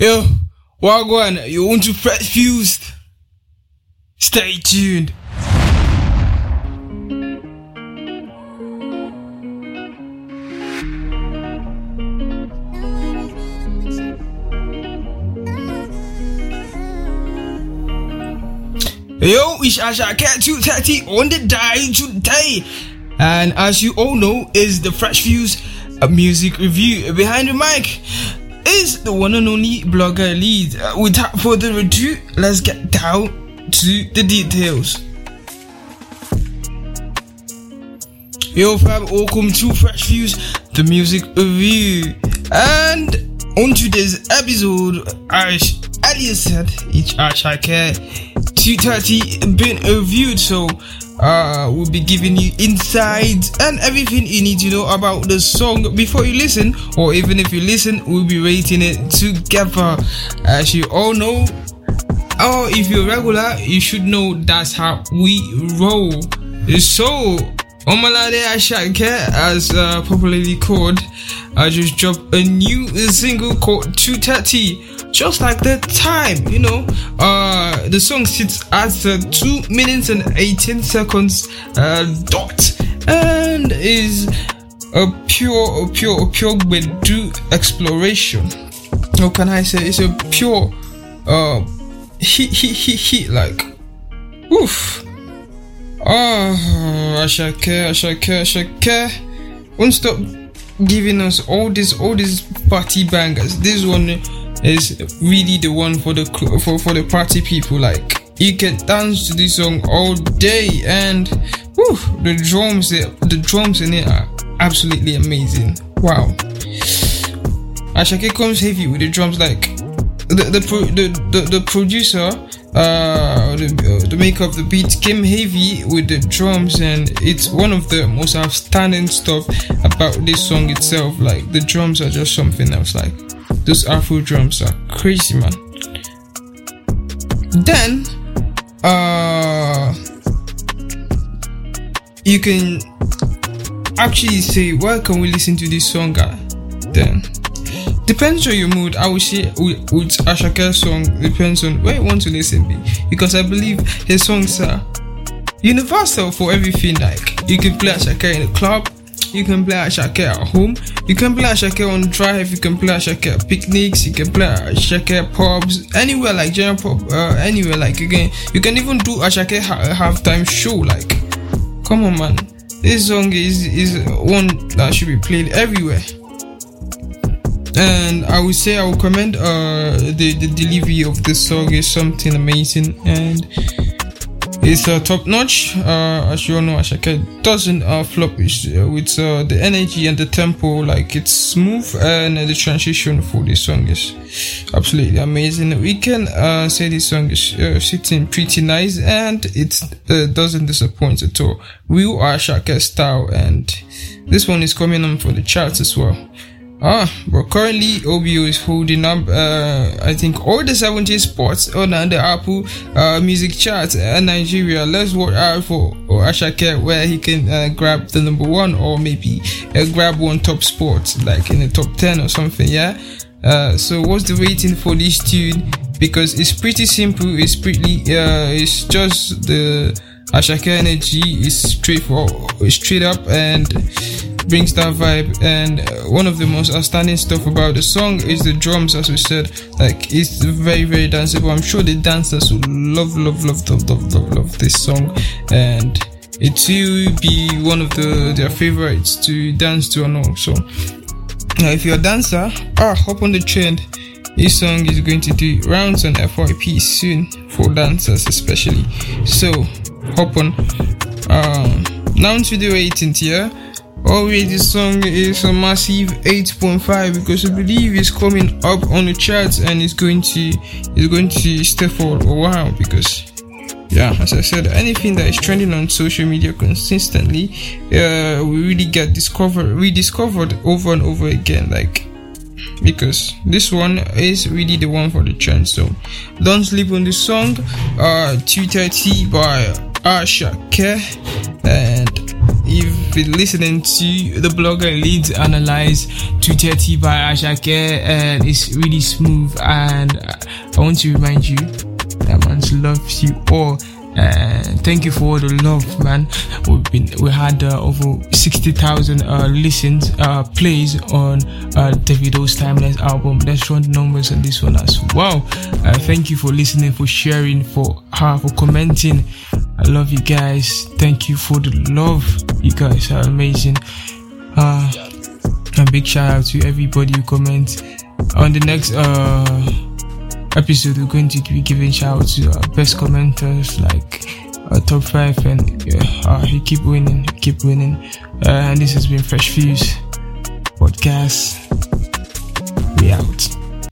Yo, Wagwan, you want to Fresh Fused? Stay tuned. Yo, it's Ashake 230 on the dial today. And as you all know, is the Fresh Fuse music review. Behind the mic is the one and only blogger lead. Without further ado, let's get down to the details. Yo fam, welcome to Fresh Fuse, the music review. And on today's episode, as Elias said, it's Ashake 230 been reviewed, so we'll be giving you insights and everything you need to know about the song before you listen, or even if you listen, we'll be rating it together. As you all know, or if you're regular, you should know that's how we roll. So Omalade Ashake, as popularly called, I just dropped a new single called 230. Just like the time, you know, the song sits at 2 minutes and 18 seconds dot, and is a pure Bedu exploration. How can I say? It's a pure hit like oof. Ashake won't stop giving us all these party bangers. This one is really the one for the party people. Like, you can dance to this song all day, and whew, the drums in it are absolutely amazing. Wow, Ashake comes heavy with the drums. Like the producer, the maker of the beat came heavy with the drums, and it's one of the most outstanding stuff about this song itself. Like, the drums are just something else. Like, those Afro drums are crazy, man. Then you can actually say, why can we listen to this song? Then depends on your mood. I would say with Ashake's song, depends on where you want to listen to, because I believe his songs are universal for everything. Like, you can play Ashake in the club, you can play Ashake at home, you can play Ashake on drive, you can play Ashake at picnics, you can play Ashake at pubs, anywhere, like general pub, anywhere. Like, you can even do Ashake halftime show. Like, come on, man, this song is one that should be played everywhere. And I would say I would commend the delivery of this song is something amazing, and it's top notch. As you all know, Ashake doesn't flop with the energy and the tempo. Like, it's smooth, and the transition for this song is absolutely amazing. We can say this song is sitting pretty nice, and it doesn't disappoint at all. Real Ashake style, and this one is coming on for the charts as well. But currently OBO is holding up I think all the 70 spots on the Apple music charts in Nigeria. Let's watch out for Ashake, where he can grab the number one, or maybe grab one top spot, like in the top 10 or something. Yeah. So what's the rating for this tune? Because it's pretty simple. It's it's just the Ashake energy is straight up and brings that vibe. And one of the most outstanding stuff about the song is the drums, as we said. Like, it's very, very danceable. I'm sure the dancers will love this song, and it will be one of their favorites to dance to and all. So if you're a dancer, hop on the trend. This song is going to do rounds on FYP soon for dancers especially. So hop on. Now to the ratings here. Already this song is a massive 8.5, because I believe it's coming up on the charts, and it's going to stay for a while. Because, yeah, as I said, anything that is trending on social media consistently, we really get rediscovered over and over again. Like, because this one is really the one for the trend. So don't sleep on this song. 230 by Ashake, and if been listening to the Blogger Leads Analyze 230 by Ashake, and it's really smooth. And I want to remind you that man loves you all. Thank you for all the love, man. We had over 60,000 listens, plays on Davido's Timeless album. Let's run the numbers on this one as well. Thank you for listening, for sharing, for commenting. I love you guys. Thank you for the love. You guys are amazing. A big shout out to everybody who comments. On the next episode, we're going to be giving shout out to our best commenters, like top 5, and you keep winning. And this has been Fresh Fuse Podcast. We out.